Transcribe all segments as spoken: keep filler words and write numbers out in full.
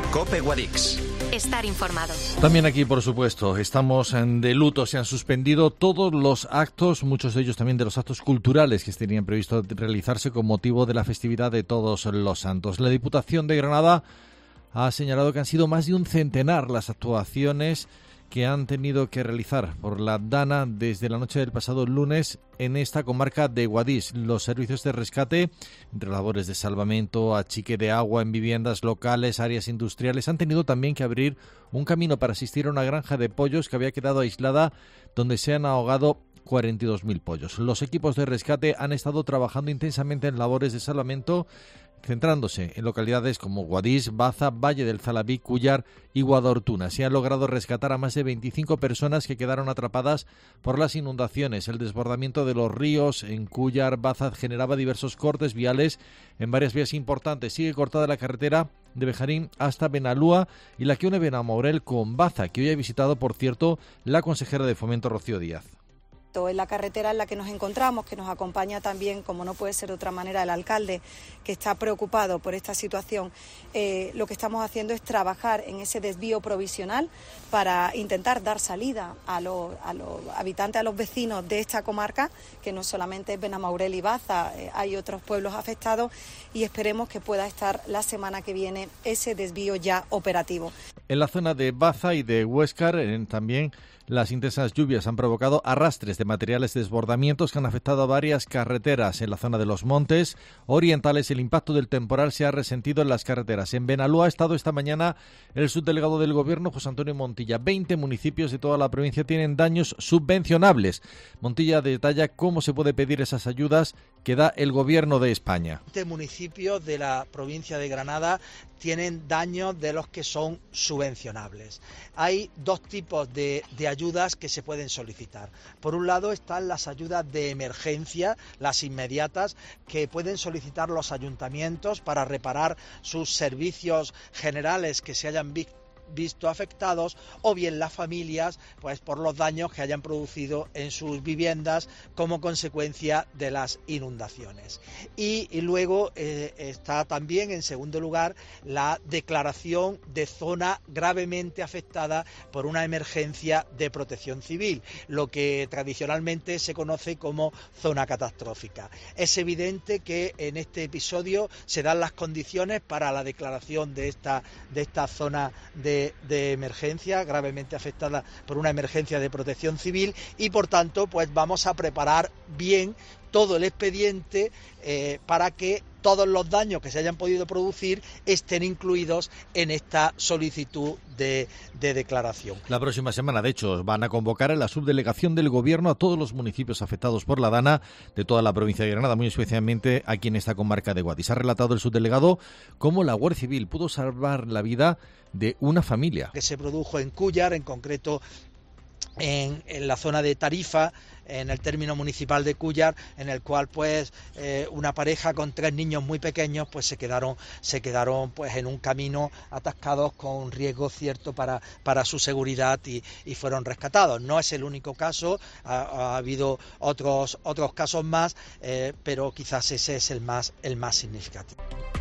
COPE Guadix. Estar informado. También aquí, por supuesto, estamos de luto. Se han suspendido todos los actos, muchos de ellos también de los actos culturales que tenían previsto realizarse con motivo de la festividad de Todos los Santos. La Diputación de Granada ha señalado que han sido más de un centenar las actuaciones que han tenido que realizar por la Dana desde la noche del pasado lunes en esta comarca de Guadix. Los servicios de rescate, entre labores de salvamento, achique de agua en viviendas locales, áreas industriales, han tenido también que abrir un camino para asistir a una granja de pollos que había quedado aislada, donde se han ahogado cuarenta y dos mil pollos. Los equipos de rescate han estado trabajando intensamente en labores de salvamento, centrándose en localidades como Guadix, Baza, Valle del Zalabí, Cúllar y Guadortuna. Se han logrado rescatar a más de veinticinco personas que quedaron atrapadas por las inundaciones. El desbordamiento de los ríos en Cúllar, Baza generaba diversos cortes viales en varias vías importantes. Sigue cortada la carretera de Bejarín hasta Benalúa y la que une Benamorel con Baza, que hoy ha visitado, por cierto, la consejera de Fomento, Rocío Díaz. En la carretera en la que nos encontramos, que nos acompaña también, como no puede ser de otra manera, el alcalde, que está preocupado por esta situación. Eh, lo que estamos haciendo es trabajar en ese desvío provisional para intentar dar salida a los, a los habitantes, a los vecinos de esta comarca, que no solamente es Benamaurel y Baza, eh, hay otros pueblos afectados, y esperemos que pueda estar la semana que viene ese desvío ya operativo. En la zona de Baza y de Huéscar en, también las intensas lluvias han provocado arrastres de materiales de desbordamientos que han afectado a varias carreteras. En la zona de los montes orientales, el impacto del temporal se ha resentido en las carreteras. En Benalúa ha estado esta mañana el subdelegado del Gobierno, José Antonio Montilla. veinte municipios de toda la provincia tienen daños subvencionables. Montilla detalla cómo se puede pedir esas ayudas que da el Gobierno de España. veinte municipios de la provincia de Granada tienen daños de los que son subvencionables. Hay dos tipos de, de ayudas que se pueden solicitar. Por un lado están las ayudas de emergencia, las inmediatas, que pueden solicitar los ayuntamientos para reparar sus servicios generales que se hayan visto visto afectados, o bien las familias, pues por los daños que hayan producido en sus viviendas como consecuencia de las inundaciones. Y, y luego eh, está también, en segundo lugar, la declaración de zona gravemente afectada por una emergencia de protección civil, lo que tradicionalmente se conoce como zona catastrófica. Es evidente que en este episodio se dan las condiciones para la declaración de esta, de esta zona de De, de emergencia, gravemente afectada por una emergencia de protección civil, y por tanto pues vamos a preparar bien todo el expediente eh, para que todos los daños que se hayan podido producir estén incluidos en esta solicitud de, de declaración. La próxima semana, de hecho, van a convocar a la subdelegación del Gobierno a todos los municipios afectados por la Dana de toda la provincia de Granada, muy especialmente aquí en esta comarca de Guadix. Ha relatado el subdelegado cómo la Guardia Civil pudo salvar la vida de una familia. Que se produjo en Cúllar, en concreto en, en la zona de Tarifa, en el término municipal de Cúllar, en el cual pues eh, una pareja con tres niños muy pequeños pues se quedaron se quedaron pues en un camino atascados con un riesgo cierto para, para su seguridad y, y fueron rescatados. No es el único caso, ha, ha habido otros otros casos más, eh, pero quizás ese es el más el más significativo.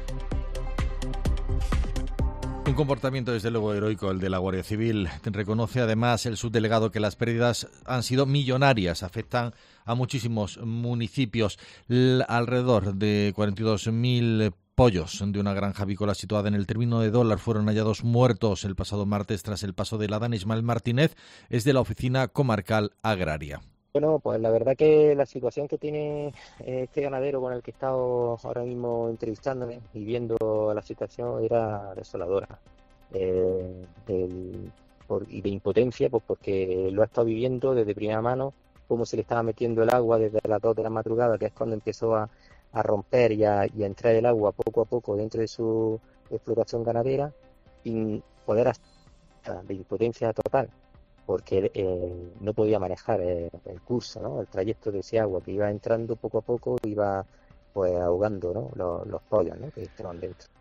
Un comportamiento desde luego heroico el de la Guardia Civil. Reconoce además el subdelegado que las pérdidas han sido millonarias, afectan a muchísimos municipios. L- alrededor de cuarenta y dos mil pollos de una granja avícola situada en el término de Dólar fueron hallados muertos el pasado martes tras el paso de la Dana. Ismael Martínez es de la Oficina Comarcal Agraria. Bueno, pues la verdad que la situación que tiene este ganadero con el que he estado ahora mismo entrevistándome y viendo la situación era desoladora. Eh, del, por, y de impotencia, pues porque lo ha estado viviendo desde primera mano, cómo se le estaba metiendo el agua desde las dos de la madrugada, que es cuando empezó a, a romper y a, y a entrar el agua poco a poco dentro de su explotación ganadera, sin poder hasta de impotencia total, porque eh, no podía manejar el, el curso, ¿no? El trayecto de ese agua que iba entrando poco a poco, iba pues ahogando, ¿no? los, los pollos, ¿no? Que estaban dentro.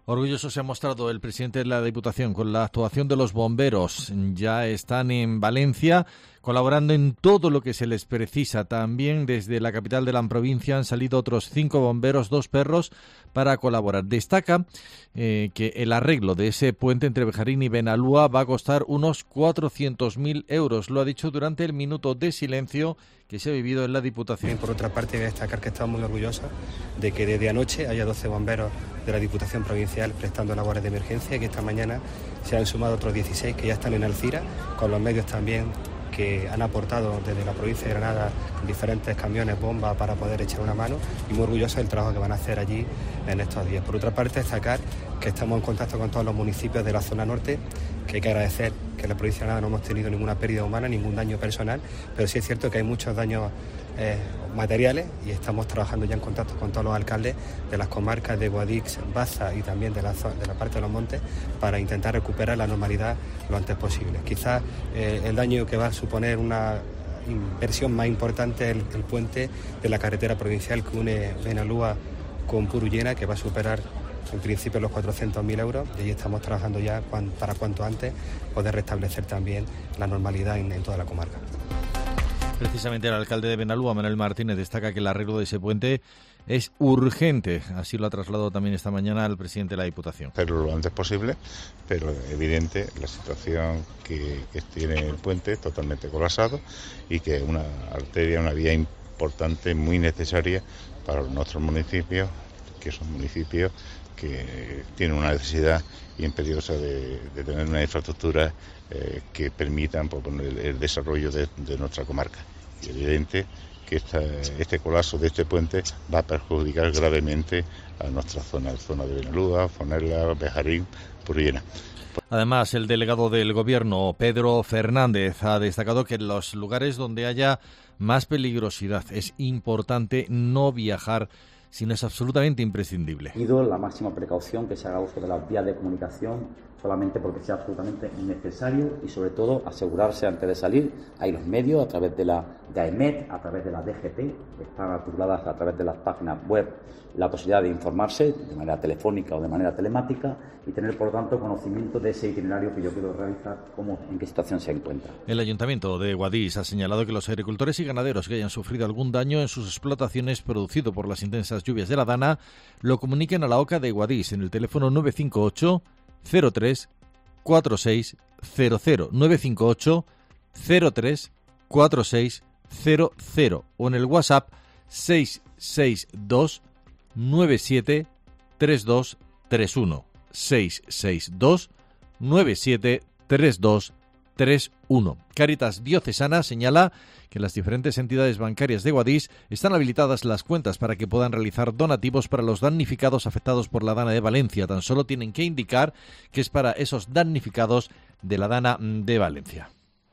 Orgulloso se ha mostrado el presidente de la Diputación con la actuación de los bomberos. Ya están en Valencia colaborando en todo lo que se les precisa. También desde la capital de la provincia han salido otros cinco bomberos, dos perros, para colaborar. Destaca eh, que el arreglo de ese puente entre Bejarín y Benalúa va a costar unos cuatrocientos mil euros. Lo ha dicho durante el minuto de silencio que se ha vivido en la Diputación. Por otra parte, voy a destacar que estamos muy orgullosos de que desde anoche haya doce bomberos de la Diputación Provincial prestando labores de emergencia, que esta mañana se han sumado otros dieciséis que ya están en Alcira, con los medios también que han aportado desde la provincia de Granada diferentes camiones, bombas para poder echar una mano, y muy orgullosos del trabajo que van a hacer allí en estos días. Por otra parte, destacar que estamos en contacto con todos los municipios de la zona norte, que hay que agradecer que en la provincia de Granada no hemos tenido ninguna pérdida humana, ningún daño personal, pero sí es cierto que hay muchos daños eh, materiales, y estamos trabajando ya en contacto con todos los alcaldes de las comarcas de Guadix, Baza y también de la, de la parte de los montes para intentar recuperar la normalidad lo antes posible. Quizás eh, el daño que va a suponer una inversión más importante es el, el puente de la carretera provincial que une Benalúa con Purullena, que va a superar en principio los cuatrocientos mil euros, y ahí estamos trabajando ya para cuanto antes poder restablecer también la normalidad en, en toda la comarca. Precisamente el alcalde de Benalúa, Manuel Martínez, destaca que el arreglo de ese puente es urgente. Así lo ha trasladado también esta mañana al presidente de la Diputación. Hacerlo lo antes posible, pero evidente la situación que, que tiene el puente totalmente colapsado, y que es una arteria, una vía importante, muy necesaria para nuestros municipios, que son municipios que tienen una necesidad imperiosa de, de tener una infraestructura eh, que permitan pues, el, el desarrollo de, de nuestra comarca. Y evidente que esta, este colapso de este puente va a perjudicar gravemente a nuestra zona, zona de Benalúa, Fonella, Bejarín, Purullena. Además, el delegado del Gobierno, Pedro Fernández, ha destacado que en los lugares donde haya más peligrosidad es importante no viajar si no es absolutamente imprescindible. Pido la máxima precaución, que se haga uso de las vías de comunicación solamente porque sea absolutamente necesario, y sobre todo asegurarse antes de salir. Hay los medios a través de la de AEMET, a través de la D G T, están articuladas a través de las páginas web la posibilidad de informarse de manera telefónica o de manera telemática, y tener por lo tanto conocimiento de ese itinerario que yo quiero realizar, cómo, en qué situación se encuentra. El Ayuntamiento de Guadix ha señalado que los agricultores y ganaderos que hayan sufrido algún daño en sus explotaciones producido por las intensas lluvias de la Dana lo comuniquen a la O C A de Guadix en el teléfono nueve cinco ocho cero tres cuatro seis cero cero, nueve cinco ocho cero tres cuatro seis cero cero, o en el WhatsApp seis seis dos nueve siete tres dos tres uno, seis seis dos nueve siete tres dos tres uno. Cáritas Diocesana señala que en las diferentes entidades bancarias de Guadix están habilitadas las cuentas para que puedan realizar donativos para los damnificados afectados por la Dana de Valencia. Tan solo tienen que indicar que es para esos damnificados de la Dana de Valencia.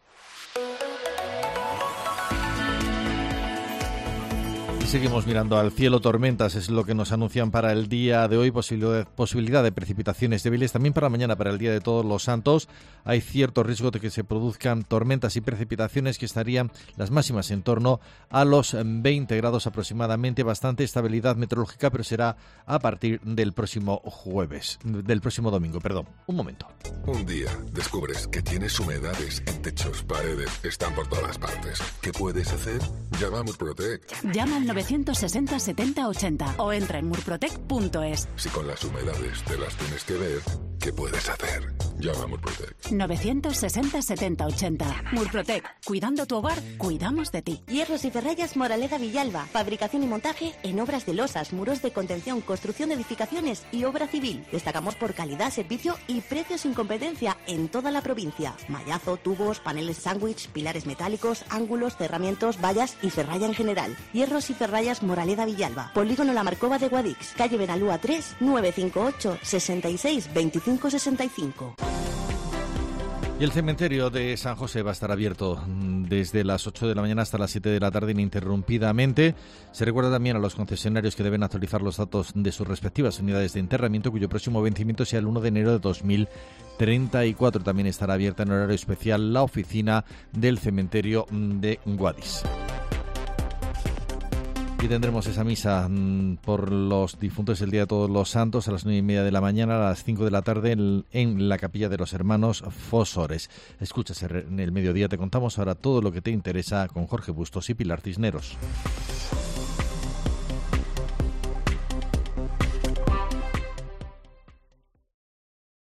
Seguimos mirando al cielo. Tormentas es lo que nos anuncian para el día de hoy. Posibilidad, posibilidad de precipitaciones débiles. También para mañana, para el Día de Todos los Santos, hay cierto riesgo de que se produzcan tormentas y precipitaciones que estarían las máximas en torno a los veinte grados aproximadamente. Bastante estabilidad meteorológica, pero será a partir del próximo jueves, del próximo domingo, perdón. Un momento. Un día descubres que tienes humedades en techos, paredes, están por todas partes. ¿Qué puedes hacer? Llama a Murprotec. Llama al novecientos sesenta setenta ochenta o entra en murprotec punto es. Si con las humedades te las tienes que ver, ¿qué puedes hacer? Llama a Murprotec. novecientos sesenta setenta ochenta. Murprotec. Cuidando tu hogar, cuidamos de ti. Hierros y Ferrayas Moraleda Villalba. Fabricación y montaje en obras de losas, muros de contención, construcción de edificaciones y obra civil. Destacamos por calidad, servicio y precios sin competencia en toda la provincia. Mallazo, tubos, paneles sándwich, pilares metálicos, ángulos, cerramientos, vallas y ferralla en general. Hierros y Ferrayas Moraleda Villalba. Polígono La Marcova de Guadix. Calle Benalúa tres, nueve cinco ocho, sesenta y seis, veinticinco sesenta y cinco. Y el cementerio de San José va a estar abierto desde las ocho de la mañana hasta las siete de la tarde ininterrumpidamente. Se recuerda también a los concesionarios que deben actualizar los datos de sus respectivas unidades de enterramiento, cuyo próximo vencimiento sea el uno de enero de dos mil treinta y cuatro. También estará abierta en horario especial la oficina del cementerio de Guadix. Y tendremos esa misa mmm, por los difuntos el Día de Todos los Santos a las nueve y media de la mañana, a las cinco de la tarde en, en la capilla de los hermanos Fósores. Escuchas en el mediodía, te contamos ahora todo lo que te interesa con Jorge Bustos y Pilar Cisneros.